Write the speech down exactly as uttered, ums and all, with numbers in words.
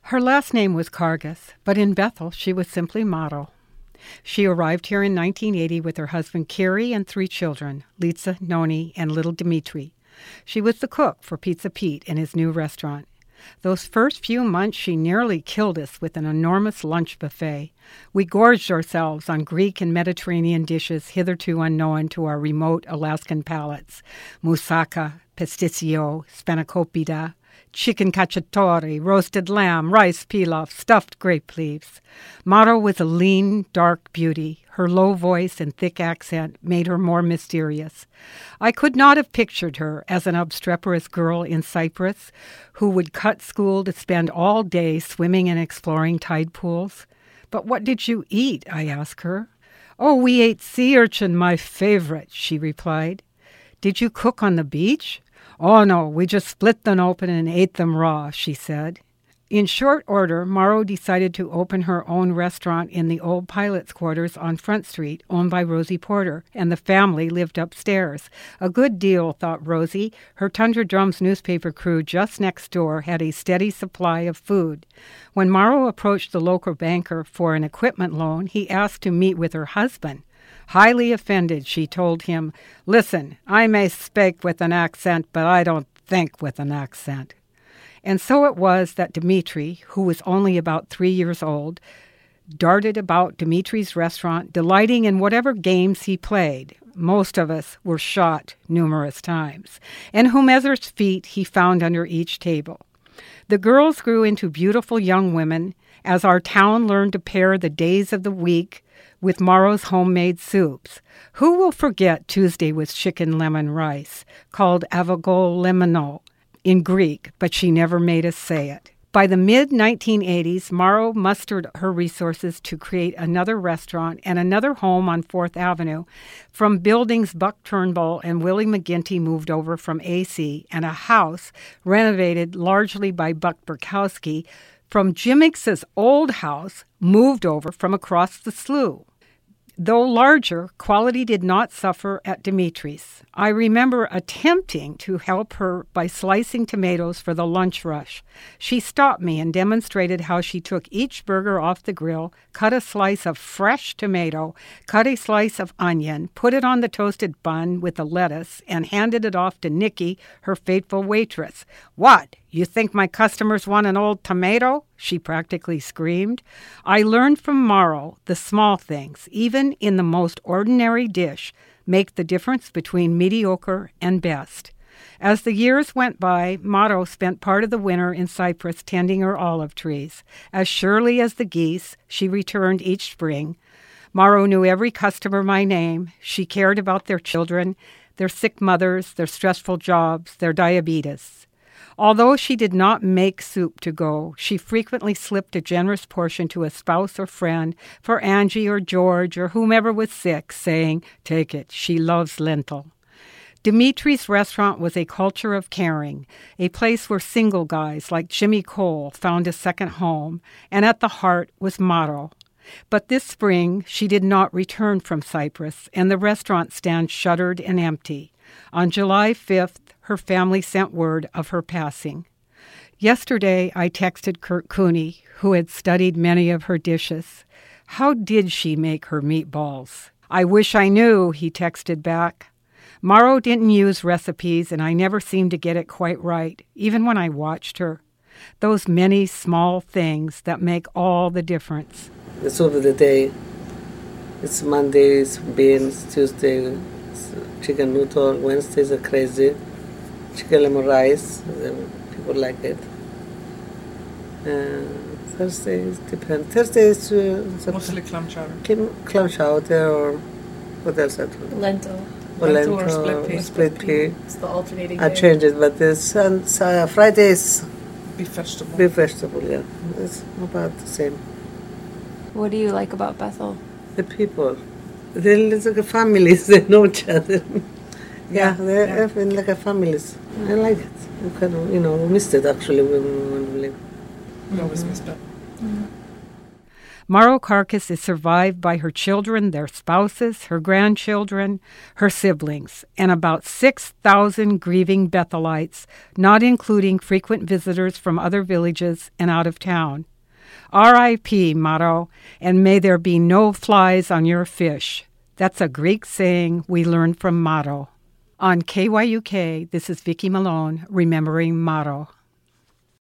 Her last name was Kargas, but in Bethel she was simply Maro. She arrived here in nineteen eighty with her husband Kiri and three children, Litsa, Noni, and little Dimitri. She was the cook for Pizza Pete in his new restaurant. Those first few months she nearly killed us with an enormous lunch buffet. We gorged ourselves on Greek and Mediterranean dishes hitherto unknown to our remote Alaskan palates. Moussaka, pasticcio, spanakopita, chicken cacciatore, roasted lamb, rice pilaf, stuffed grape leaves. Maro was a lean, dark beauty. Her low voice and thick accent made her more mysterious. I could not have pictured her as an obstreperous girl in Cyprus who would cut school to spend all day swimming and exploring tide pools. But what did you eat? I asked her. Oh, we ate sea urchin, my favorite, she replied. Did you cook on the beach? Oh, no, we just split them open and ate them raw, she said. In short order, Maro decided to open her own restaurant in the old pilot's quarters on Front Street, owned by Rosie Porter, and the family lived upstairs. A good deal, thought Rosie. Her Tundra Drums newspaper crew just next door had a steady supply of food. When Maro approached the local banker for an equipment loan, he asked to meet with her husband. Highly offended, she told him, "Listen, I may speak with an accent, but I don't think with an accent." And so it was that Dimitri, who was only about three years old, darted about Dimitri's restaurant, delighting in whatever games he played. Most of us were shot numerous times, and whomever's feet he found under each table. The girls grew into beautiful young women as our town learned to pair the days of the week with Maro's homemade soups. Who will forget Tuesday with chicken lemon rice, called avogol lemano in Greek, but she never made us say it. By the mid nineteen eighties, Maro mustered her resources to create another restaurant and another home on fourth Avenue. From buildings Buck Turnbull and Willie McGinty moved over from A C, and a house renovated largely by Buck Burkowski from Jimmix's old house moved over from across the slough. Though larger, quality did not suffer at Dimitri's. I remember attempting to help her by slicing tomatoes for the lunch rush. She stopped me and demonstrated how she took each burger off the grill, cut a slice of fresh tomato, cut a slice of onion, put it on the toasted bun with the lettuce, and handed it off to Nikki, her faithful waitress. "What? You think my customers want an old tomato?" she practically screamed. I learned from Maro the small things, even in the most ordinary dish, make the difference between mediocre and best. As the years went by, Maro spent part of the winter in Cyprus tending her olive trees. As surely as the geese, she returned each spring. Maro knew every customer by name. She cared about their children, their sick mothers, their stressful jobs, their diabetes. Although she did not make soup to go, she frequently slipped a generous portion to a spouse or friend for Angie or George or whomever was sick, saying, "Take it, she loves lentil." Dimitri's restaurant was a culture of caring, a place where single guys like Jimmy Cole found a second home, and at the heart was Maro. But this spring she did not return from Cyprus, and the restaurant stands shuttered and empty. On July fifth, her family sent word of her passing. Yesterday, I texted Kurt Cooney, who had studied many of her dishes. How did she make her meatballs? "I wish I knew," he texted back. Maro didn't use recipes, and I never seemed to get it quite right, even when I watched her. Those many small things that make all the difference. The soup of the day, it's Mondays, beans, Tuesday, chicken noodle, Wednesdays are crazy, chicken lemon rice, people like it. Uh, Thursdays depend. Thursdays uh, mostly clam chowder. Clam chowder or what else? I do? Lentil. Or lentil, lentil or split pea. Split pea. It's the alternating. I change it, but this on uh, Fridays beef vegetable. Beef vegetable, yeah, it's about the same. What do you like about Bethel? The people. They're like a families. They know each other. Yeah, Yeah, they're yeah. even like a families. I like it. You kind of, you know, we missed it actually when we when we lived. We always missed it. Maro Carcass is survived by her children, their spouses, her grandchildren, her siblings, and about six thousand grieving Bethelites, not including frequent visitors from other villages and out of town. R I P, Maro, and may there be no flies on your fish. That's a Greek saying we learned from Maro. On K Y U K, this is Vicki Malone, remembering Maro.